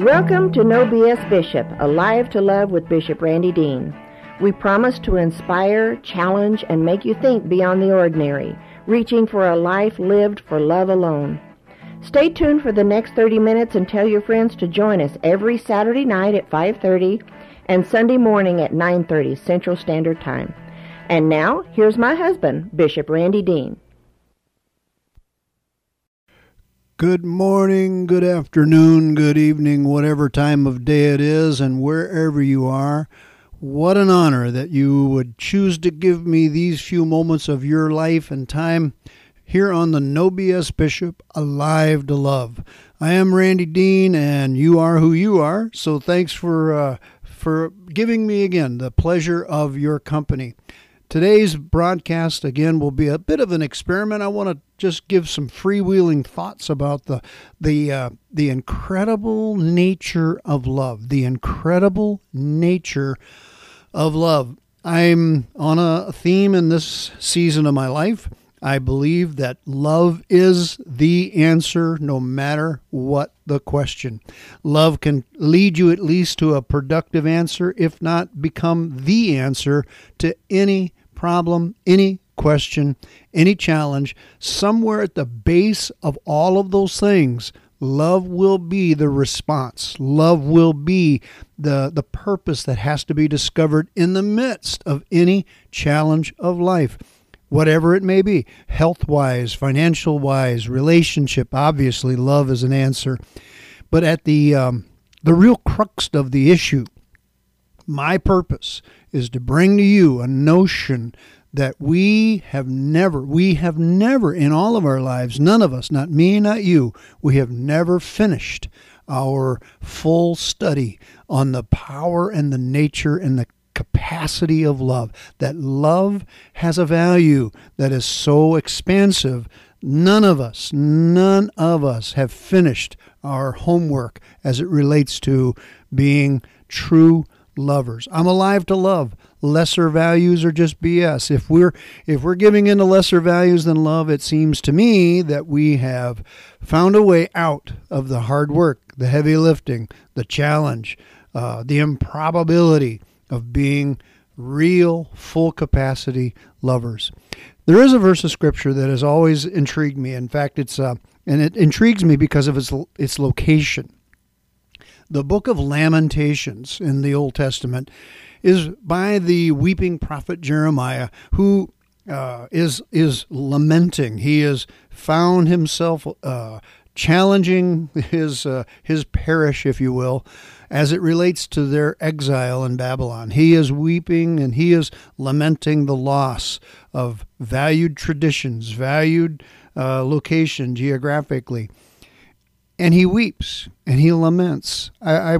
Welcome to No BS Bishop, Alive to Love with Bishop Randy Dean. We promise to inspire, challenge, and make you think beyond the ordinary, reaching for a life lived for love alone. Stay tuned for the next 30 minutes and tell your friends to join us every Saturday night at 5:30 and Sunday morning at 9:30 Central Standard Time. And now, here's my husband, Bishop Randy Dean. Good morning, good afternoon, good evening, whatever time of day it is, and wherever you are. What an honor that you would choose to give me these few moments of your life and time here on the No BS Bishop, Alive to Love. I am Randy Dean, and you are who you are, so thanks for giving me again the pleasure of your company. Today's broadcast, again, will be a bit of an experiment. I want to just give some freewheeling thoughts about the incredible nature of love. The incredible nature of love. I'm on a theme in this season of my life. I believe that love is the answer no matter what the question. Love can lead you at least to a productive answer, if not become the answer to any problem, any question, any challenge. Somewhere at the base of all of those things, love will be the response. Love will be the purpose that has to be discovered in the midst of any challenge of life, whatever it may be, health-wise, financial-wise, relationship. Obviously, love is an answer. But at the real crux of the issue, my purpose is to bring to you a notion that we have never in all of our lives, none of us, not me, not you, we have never finished our full study on the power and the nature and the capacity of love. That love has a value that is so expansive. None of us have finished our homework as it relates to being true lovers. I'm alive to love. Lesser values are just BS. If we're giving in to lesser values than love, it seems to me that we have found a way out of the hard work, the heavy lifting, the challenge, the improbability of being real, full capacity lovers. There is a verse of scripture that has always intrigued me. In fact, it intrigues me because of its location. The book of Lamentations in the Old Testament is by the weeping prophet Jeremiah, who is lamenting. He has found himself challenging his parish, if you will, as it relates to their exile in Babylon. He is weeping and he is lamenting the loss of valued traditions, valued location geographically. And he weeps and he laments.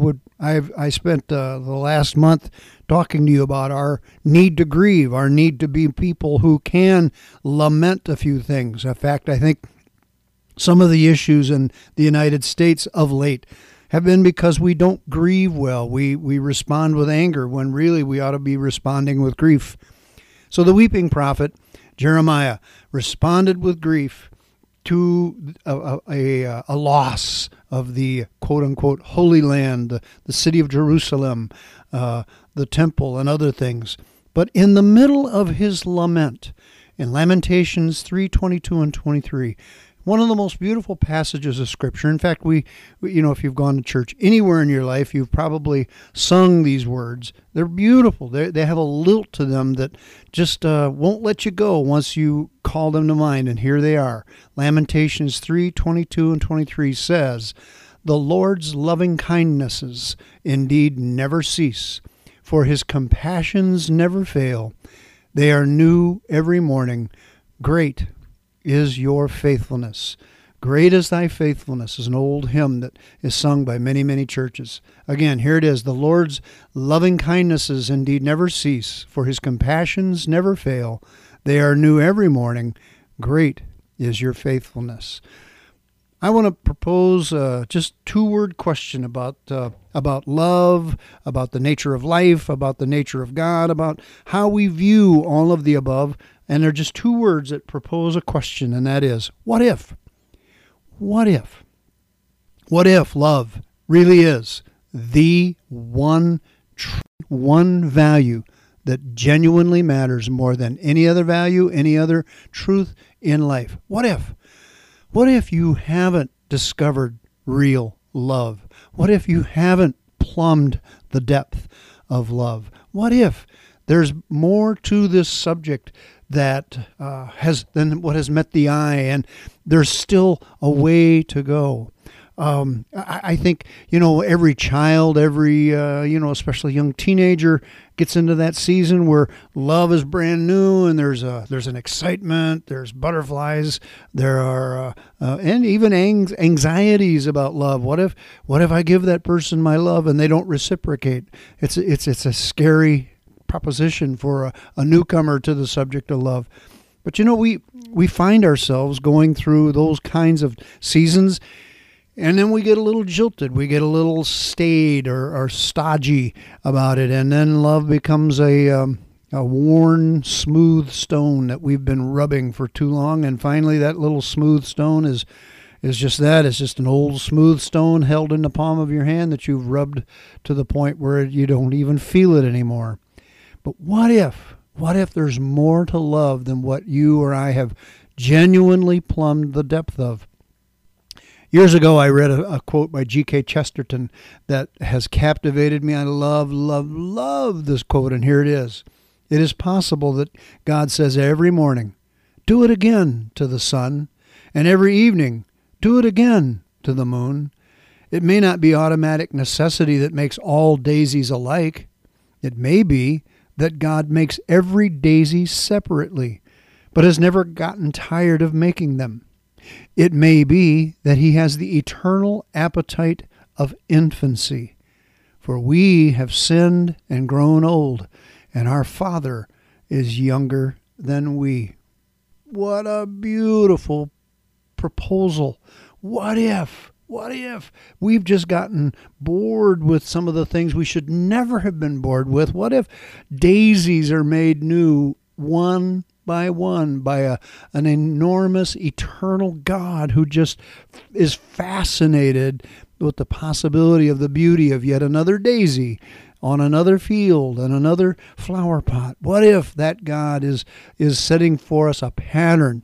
I spent the last month talking to you about our need to grieve, our need to be people who can lament a few things. In fact, I think some of the issues in the United States of late have been because we don't grieve well. We respond with anger when really we ought to be responding with grief. So the weeping prophet Jeremiah responded with grief to a loss of the quote-unquote Holy Land, the city of Jerusalem, the temple, and other things. But in the middle of his lament, in Lamentations 3:22 and 23, one of the most beautiful passages of Scripture. In fact, we if you've gone to church anywhere in your life, you've probably sung these words. They're beautiful. They have a lilt to them that just won't let you go once you call them to mind. And here they are. Lamentations 3:22 and 23 says, "The Lord's loving kindnesses indeed never cease, for his compassions never fail. They are new every morning. Great is your faithfulness. Great is thy faithfulness," is an old hymn that is sung by many, many churches. Again, here it is. "The Lord's loving kindnesses indeed never cease, for his compassions never fail. They are new every morning. Great is your faithfulness." I want to propose just two-word question about love, about the nature of life, about the nature of God, about how we view all of the above. And they're just two words that propose a question, and that is, what if? What if? What if love really is the one value that genuinely matters more than any other value, any other truth in life. What if you haven't discovered real love? What if you haven't plumbed the depth of love? What if there's more to this subject that than what has met the eye, and there's still a way to go? I think, every child, especially young teenager gets into that season where love is brand new, and there's an excitement, there's butterflies, there are, and even anxieties about love. What if I give that person my love and they don't reciprocate? It's a scary proposition for a newcomer to the subject of love. But we find ourselves going through those kinds of seasons, and then we get a little jilted, we get a little staid or stodgy about it, and then love becomes a worn, smooth stone that we've been rubbing for too long, and finally that little smooth stone is just that. It's just an old smooth stone held in the palm of your hand that you've rubbed to the point where you don't even feel it anymore. But what if there's more to love than what you or I have genuinely plumbed the depth of? Years ago, I read a quote by G.K. Chesterton that has captivated me. I love this quote, and here it is. It is possible that God says every morning, do it again to the sun, and every evening, do it again to the moon. It may not be automatic necessity that makes all daisies alike. It may be that God makes every daisy separately, but has never gotten tired of making them. It may be that he has the eternal appetite of infancy, for we have sinned and grown old, and our Father is younger than we. What a beautiful proposal. What if we've just gotten bored with some of the things we should never have been bored with? What if daisies are made new one by one by an enormous eternal God who just is fascinated with the possibility of the beauty of yet another daisy on another field and another flower pot? What if that God is setting for us a pattern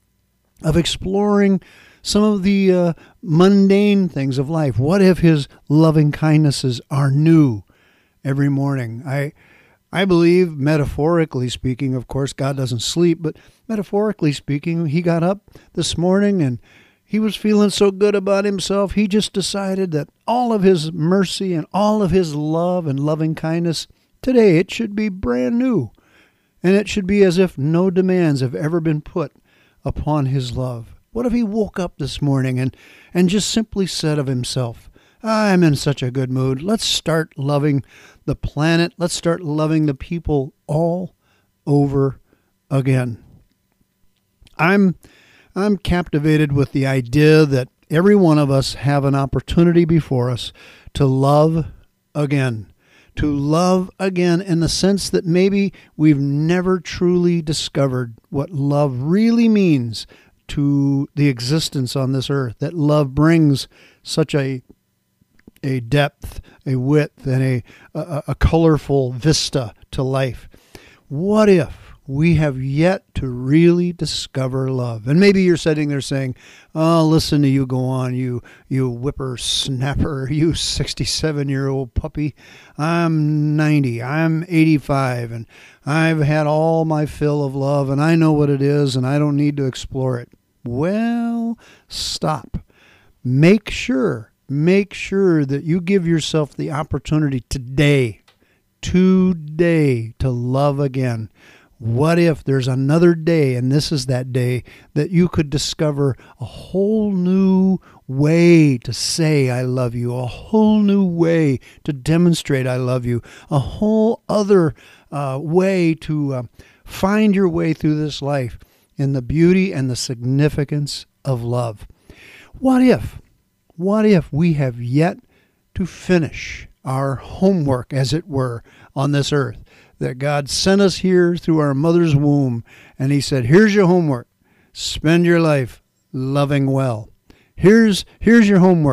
of exploring some of the mundane things of life? What if his loving kindnesses are new every morning? I believe, metaphorically speaking, of course, God doesn't sleep, but metaphorically speaking, he got up this morning and he was feeling so good about himself, he just decided that all of his mercy and all of his love and loving kindness, today it should be brand new. And it should be as if no demands have ever been put upon his love. What if he woke up this morning and just simply said of himself, I'm in such a good mood. Let's start loving the planet. Let's start loving the people all over again. I'm captivated with the idea that every one of us have an opportunity before us to love again. To love again in the sense that maybe we've never truly discovered what love really means to the existence on this earth. That love brings such a depth, a width, and a colorful vista to life. What if we have yet to really discover love? And maybe you're sitting there saying, oh, listen to you go on, you whippersnapper, you 67-year-old puppy. I'm 90, I'm 85, and I've had all my fill of love, and I know what it is, and I don't need to explore it. Well, stop. Make sure that you give yourself the opportunity today to love again. What if there's another day, and this is that day, that you could discover a whole new way to say I love you, a whole new way to demonstrate I love you, a whole other way to find your way through this life in the beauty and the significance of love? What if we have yet to finish our homework, as it were, on this earth? That God sent us here through our mother's womb, and he said, here's your homework. Spend your life loving well. Here's your homework.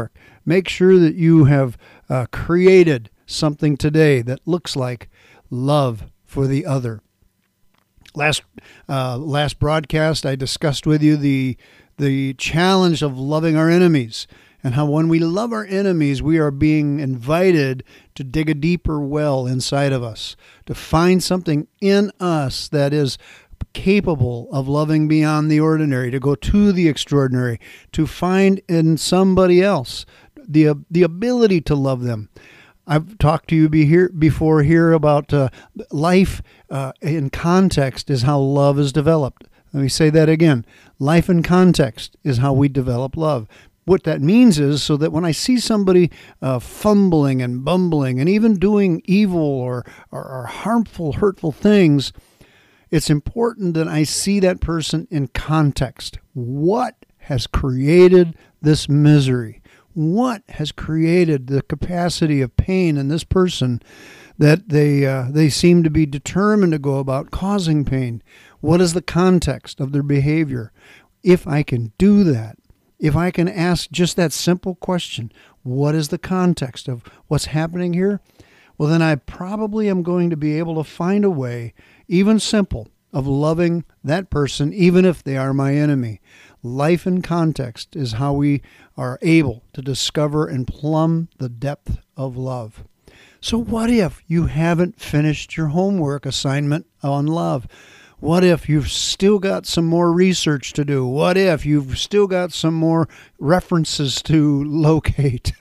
Make sure that you have created something today that looks like love for the other. Last broadcast, I discussed with you the challenge of loving our enemies, and how when we love our enemies, we are being invited to dig a deeper well inside of us, to find something in us that is capable of loving beyond the ordinary, to go to the extraordinary, to find in somebody else the ability to love them. I've talked to you before here about life in context is how love is developed. Let me say that again. Life in context is how we develop love. What that means is so that when I see somebody fumbling and bumbling and even doing evil or harmful, hurtful things, it's important that I see that person in context. What has created this misery? What has created the capacity of pain in this person that they seem to be determined to go about causing pain? What is the context of their behavior? If I can do that, if I can ask just that simple question, what is the context of what's happening here? Well, then I probably am going to be able to find a way, even simple, of loving that person, even if they are my enemy. Life in context is how we are able to discover and plumb the depth of love. So what if you haven't finished your homework assignment on love? What if you've still got some more research to do? What if you've still got some more references to locate?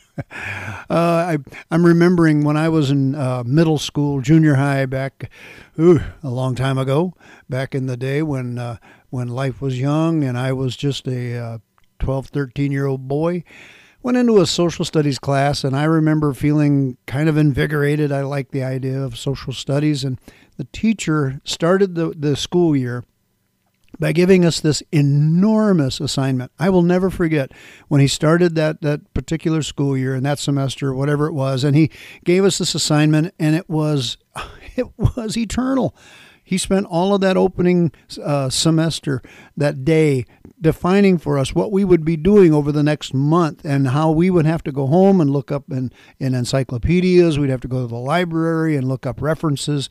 I'm remembering when I was in middle school, junior high, back a long time ago, back in the day when life was young and I was just a 12, 13-year-old boy. Went into a social studies class, and I remember feeling kind of invigorated. I liked the idea of social studies, and the teacher started the school year by giving us this enormous assignment. I will never forget when he started that particular school year and that semester, whatever it was, and he gave us this assignment, and it was eternal. He spent all of that opening semester, that day, defining for us what we would be doing over the next month and how we would have to go home and look up in encyclopedias. We'd have to go to the library and look up references.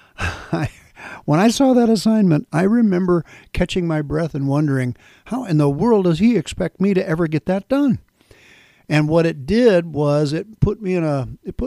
When I saw that assignment, I remember catching my breath and wondering, how in the world does he expect me to ever get that done? And what it did was it put me on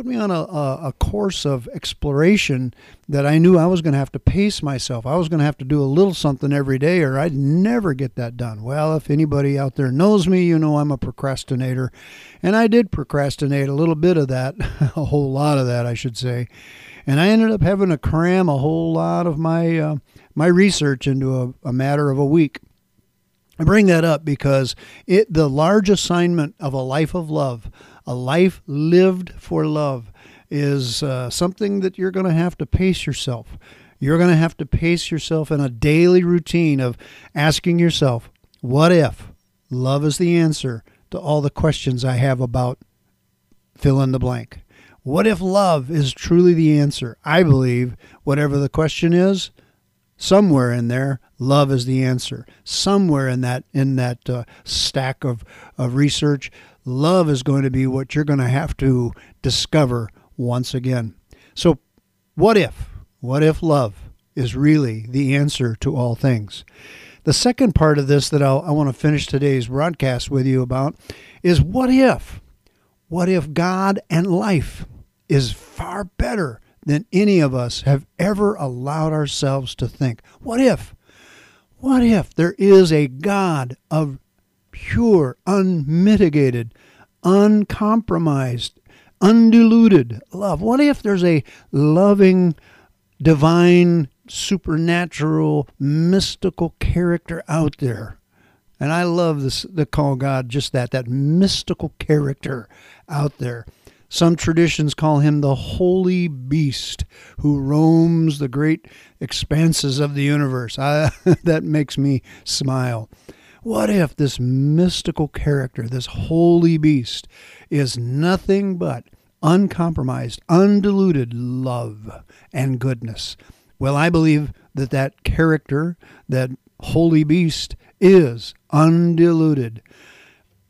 a course of exploration that I knew I was going to have to pace myself. I was going to have to do a little something every day or I'd never get that done. Well, if anybody out there knows me, you know I'm a procrastinator. And I did procrastinate a little bit of that, a whole lot of that, I should say. And I ended up having to cram a whole lot of my research into a matter of a week. I bring that up because the large assignment of a life of love, a life lived for love, is something that you're going to have to pace yourself. You're going to have to pace yourself in a daily routine of asking yourself, what if love is the answer to all the questions I have about fill in the blank? What if love is truly the answer? I believe whatever the question is, somewhere in there, love is the answer. Somewhere in that stack of research, love is going to be what you're going to have to discover once again. So what if love is really the answer to all things? The second part of this that I want to finish today's broadcast with you about is what if God and life is far better than any of us have ever allowed ourselves to think. What if there is a God of pure, unmitigated, uncompromised, undiluted love? What if there's a loving, divine, supernatural, mystical character out there? And I love this, to call God just that mystical character out there. Some traditions call him the holy beast who roams the great expanses of the universe. That makes me smile. What if this mystical character, this holy beast, is nothing but uncompromised, undiluted love and goodness? Well, I believe that character, that holy beast, is undiluted,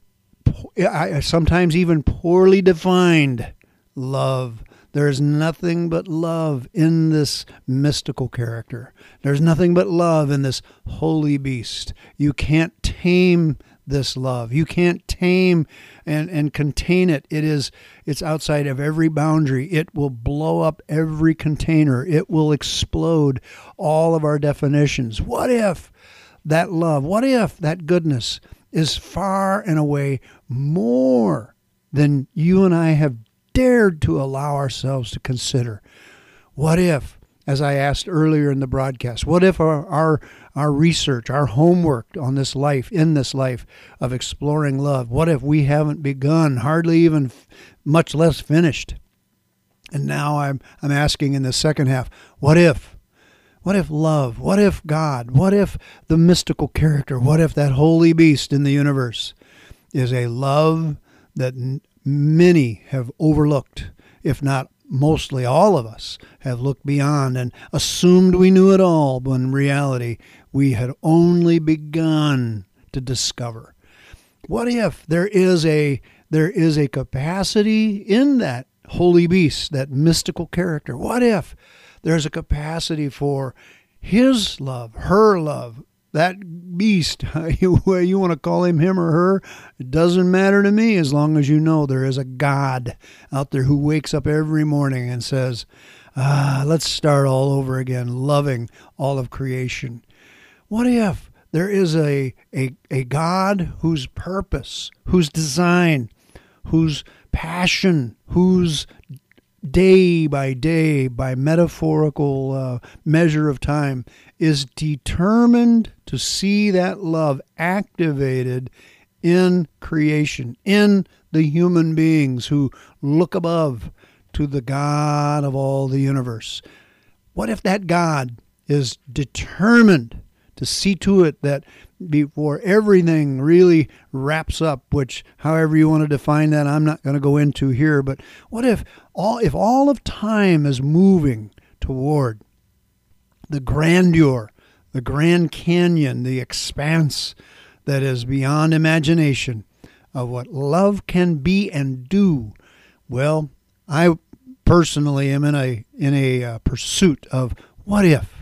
sometimes even poorly defined love. There's nothing but love in this mystical character. There's nothing but love in this holy beast. You can't tame this love. You can't tame and contain it. It's outside of every boundary. It will blow up every container. It will explode all of our definitions. What if that love, what if that goodness is far and away more than you and I have dared to allow ourselves to consider? What if, as I asked earlier in the broadcast, what if our research, our homework on this life, in this life of exploring love, what if we haven't begun, hardly even, much less finished? And now I'm asking in the second half, what if? What if love? What if God? What if the mystical character? What if that holy beast in the universe is a love that many have overlooked, if not mostly all of us have looked beyond and assumed we knew it all, when in reality we had only begun to discover? What if there is a capacity in that holy beast, that mystical character? What if there's a capacity for his love, her love, that beast, you want to call him or her, it doesn't matter to me, as long as you know there is a God out there who wakes up every morning and says, let's start all over again, loving all of creation. What if there is a God whose purpose, whose design, whose passion, whose day by metaphorical measure of time is determined to see that love activated in creation, in the human beings who look above to the God of all the universe? What if that God is determined to see to it that before everything really wraps up, which however you want to define that, I'm not going to go into here, but what if all of time is moving toward the grandeur, the Grand Canyon, the expanse that is beyond imagination of what love can be and do? Well, I personally am in a pursuit of what if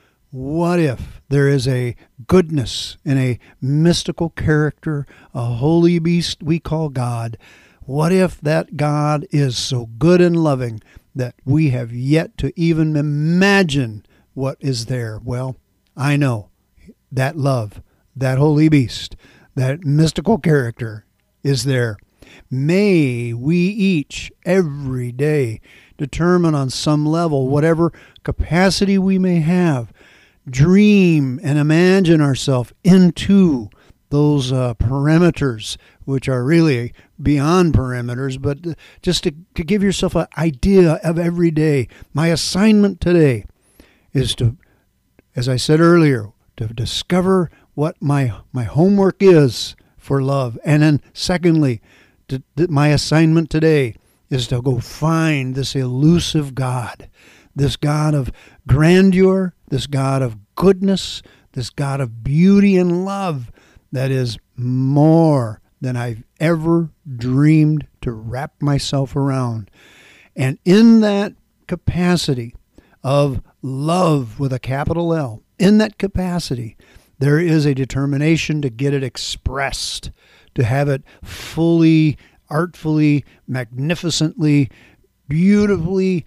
there is a goodness in a mystical character, a holy beast we call God. What if that God is so good and loving that we have yet to even imagine what is there? Well, I know that love, that holy beast, that mystical character is there. May we each, every day, determine on some level, whatever capacity we may have, dream and imagine ourselves into those perimeters, which are really beyond perimeters, but just to give yourself an idea of every day. My assignment today is to, as I said earlier, to discover what my homework is for love. And then secondly, my assignment today is to go find this elusive God, this God of grandeur, this God of goodness, this God of beauty and love that is more than I've ever dreamed to wrap myself around. And in that capacity of love with a capital L, in that capacity, there is a determination to get it expressed, to have it fully, artfully, magnificently, beautifully,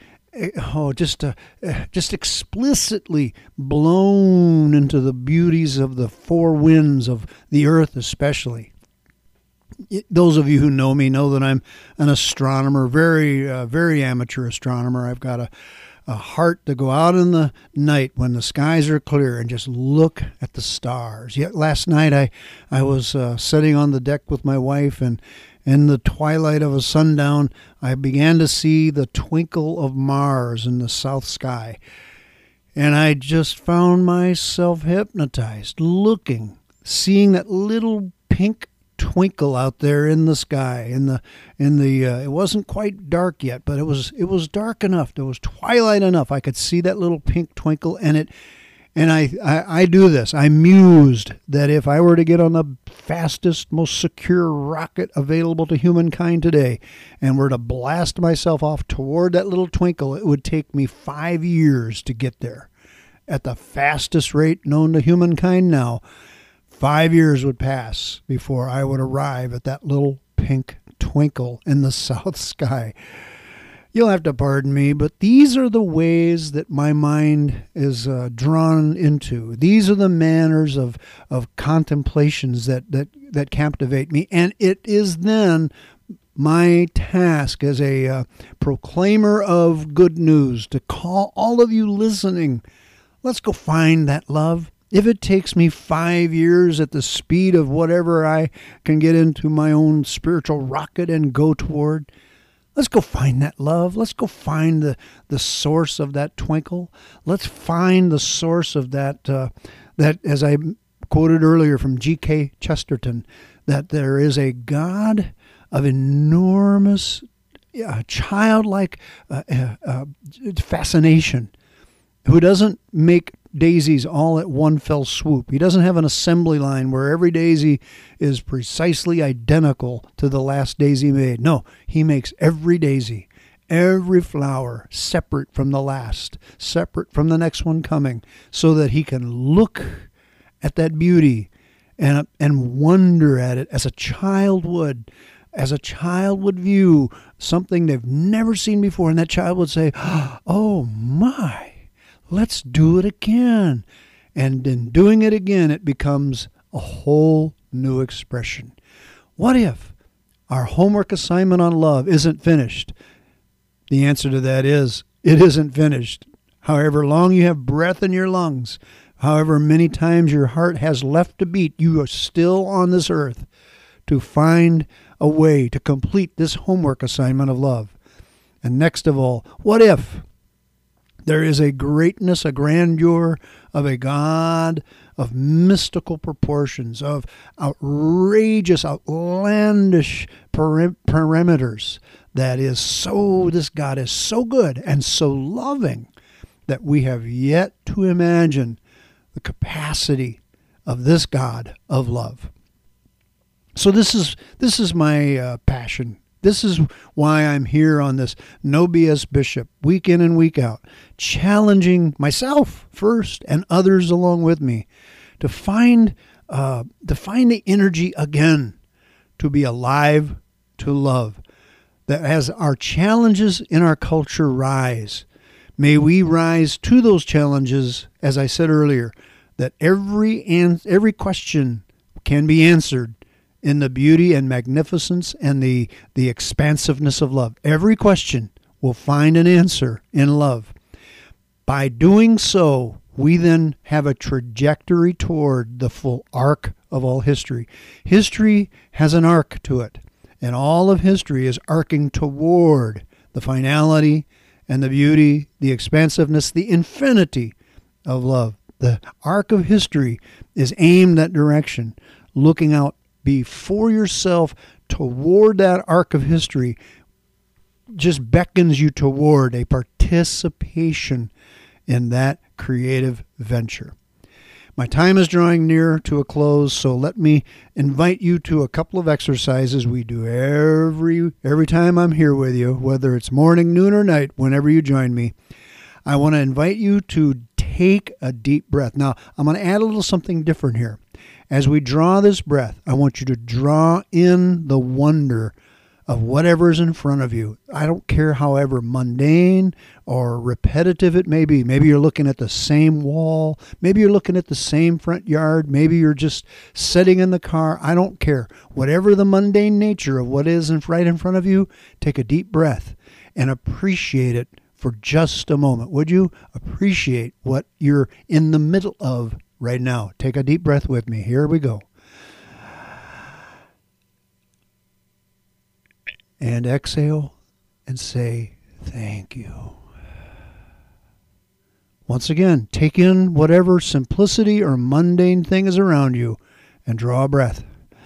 just explicitly blown into the beauties of the four winds of the earth, especially. Those of you who know me know that I'm an astronomer, very, very amateur astronomer. I've got a heart to go out in the night when the skies are clear and just look at the stars. Yet last night I was sitting on the deck with my wife, and in the twilight of a sundown, I began to see the twinkle of Mars in the south sky. And I just found myself hypnotized, looking, seeing that little pink twinkle out there in the sky. It wasn't quite dark yet, but it was dark enough. There was twilight enough. I could see that little pink twinkle, and And I do this. I'm mused that if I were to get on the fastest, most secure rocket available to humankind today and were to blast myself off toward that little twinkle, it would take me 5 years to get there. At the fastest rate known to humankind now, 5 years would pass before I would arrive at that little pink twinkle in the south sky. You'll have to pardon me, but these are the ways that my mind is drawn into. These are the manners of contemplations that captivate me. And it is then my task as a proclaimer of good news to call all of you listening. Let's go find that love. If it takes me 5 years at the speed of whatever I can get into my own spiritual rocket and go toward, let's go find that love. Let's go find the source of that twinkle. Let's find the source of that, as I quoted earlier from G.K. Chesterton, that there is a God of enormous, childlike fascination who doesn't make daisies all at one fell swoop. He doesn't have an assembly line where every daisy is precisely identical to the last daisy made. No, he makes every daisy, every flower separate from the last, separate from the next one coming, so that he can look at that beauty and wonder at it as a child would. As a child would view something they've never seen before, and that child would say, "Oh my, let's do it again." And in doing it again, it becomes a whole new expression. What if our homework assignment on love isn't finished? The answer to that is, it isn't finished. However long you have breath in your lungs, however many times your heart has left to beat, you are still on this earth to find a way to complete this homework assignment of love. And next of all, what if there is a greatness, a grandeur of a God of mystical proportions, of outrageous, outlandish parameters, this God is so good and so loving that we have yet to imagine the capacity of this God of love. So this is my passion. This is why I'm here on this No BS Bishop, week in and week out, challenging myself first and others along with me to find the energy again to be alive, to love. That as our challenges in our culture rise, may we rise to those challenges, as I said earlier, that every question can be answered in the beauty and magnificence and the expansiveness of love. Every question will find an answer in love. By doing so, we then have a trajectory toward the full arc of all history. History has an arc to it, and all of history is arcing toward the finality and the beauty, the expansiveness, the infinity of love. The arc of history is aimed that direction, looking out before yourself toward that arc of history just beckons you toward a participation in that creative venture. My time is drawing near to a close, so let me invite you to a couple of exercises we do every time I'm here with you, whether it's morning, noon, or night, whenever you join me. I want to invite you to take a deep breath. Now, I'm going to add a little something different here. As we draw this breath, I want you to draw in the wonder of whatever's in front of you. I don't care however mundane or repetitive it may be. Maybe you're looking at the same wall. Maybe you're looking at the same front yard. Maybe you're just sitting in the car. I don't care. Whatever the mundane nature of what is right in front of you, take a deep breath and appreciate it for just a moment. Would you appreciate what you're in the middle of right now? Take a deep breath with me. Here we go. And exhale and say, thank you. Once again, take in whatever simplicity or mundane thing is around you and draw a breath.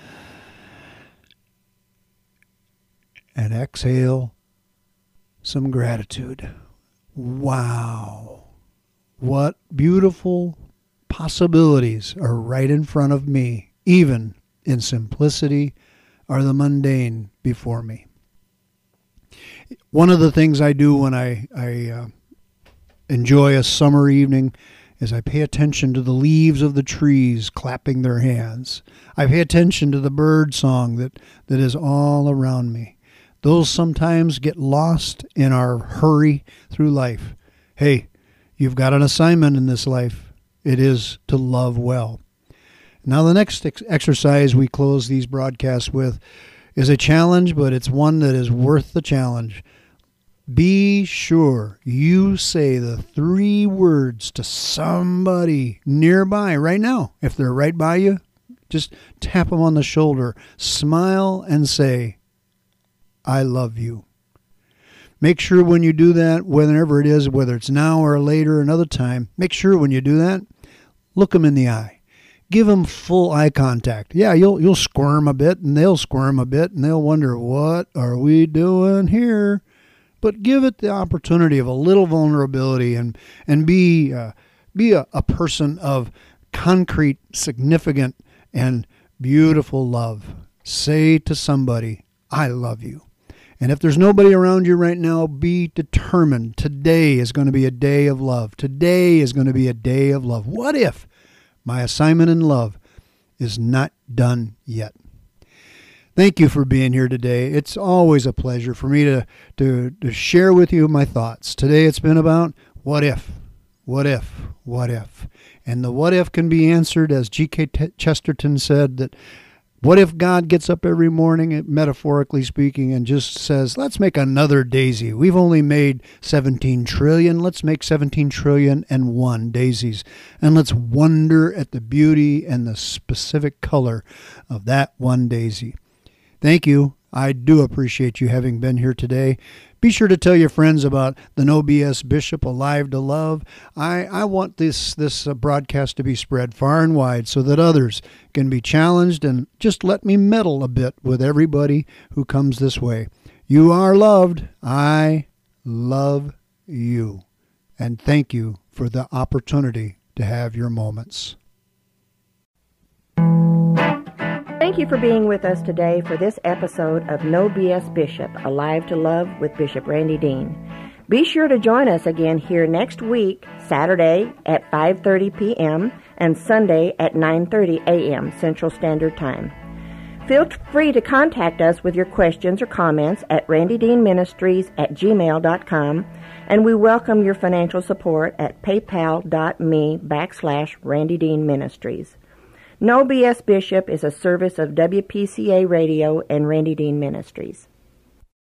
And exhale some gratitude. Wow. What beautiful Possibilities are right in front of me. Even in simplicity are the mundane before me. One of the things I do when I enjoy a summer evening is I pay attention to the leaves of the trees clapping their hands. I pay attention to the bird song that is all around me. Those sometimes get lost in our hurry through life. Hey, you've got an assignment in this life. It is to love well. Now, the next exercise we close these broadcasts with is a challenge, but it's one that is worth the challenge. Be sure you say the 3 words to somebody nearby right now. If they're right by you, just tap them on the shoulder, smile, and say, I love you. Make sure when you do that, whenever it is, whether it's now or later, another time, make sure when you do that, look them in the eye. Give them full eye contact. Yeah, you'll squirm a bit, and they'll squirm a bit, and they'll wonder, what are we doing here? But give it the opportunity of a little vulnerability and be a person of concrete, significant, and beautiful love. Say to somebody, I love you. And if there's nobody around you right now, be determined. Today is going to be a day of love. Today is going to be a day of love. What if my assignment in love is not done yet? Thank you for being here today. It's always a pleasure for me to share with you my thoughts. Today it's been about what if, what if, what if. And the what if can be answered, as G.K. Chesterton said, that what if God gets up every morning, metaphorically speaking, and just says, let's make another daisy. We've only made 17 trillion. Let's make 17 trillion and 1 daisies. And let's wonder at the beauty and the specific color of that one daisy. Thank you. I do appreciate you having been here today. Be sure to tell your friends about the No BS Bishop, Alive to Love. I want this broadcast to be spread far and wide so that others can be challenged, and just let me meddle a bit with everybody who comes this way. You are loved. I love you. And thank you for the opportunity to have your moments. Thank you for being with us today for this episode of No BS Bishop, Alive to Love with Bishop Randy Dean. Be sure to join us again here next week, Saturday at 5:30 p.m. and Sunday at 9:30 a.m. Central Standard Time. Feel free to contact us with your questions or comments at randydeanministries@gmail.com, and we welcome your financial support at paypal.me/Randy Dean Ministries. No BS Bishop is a service of WPCA Radio and Randy Dean Ministries.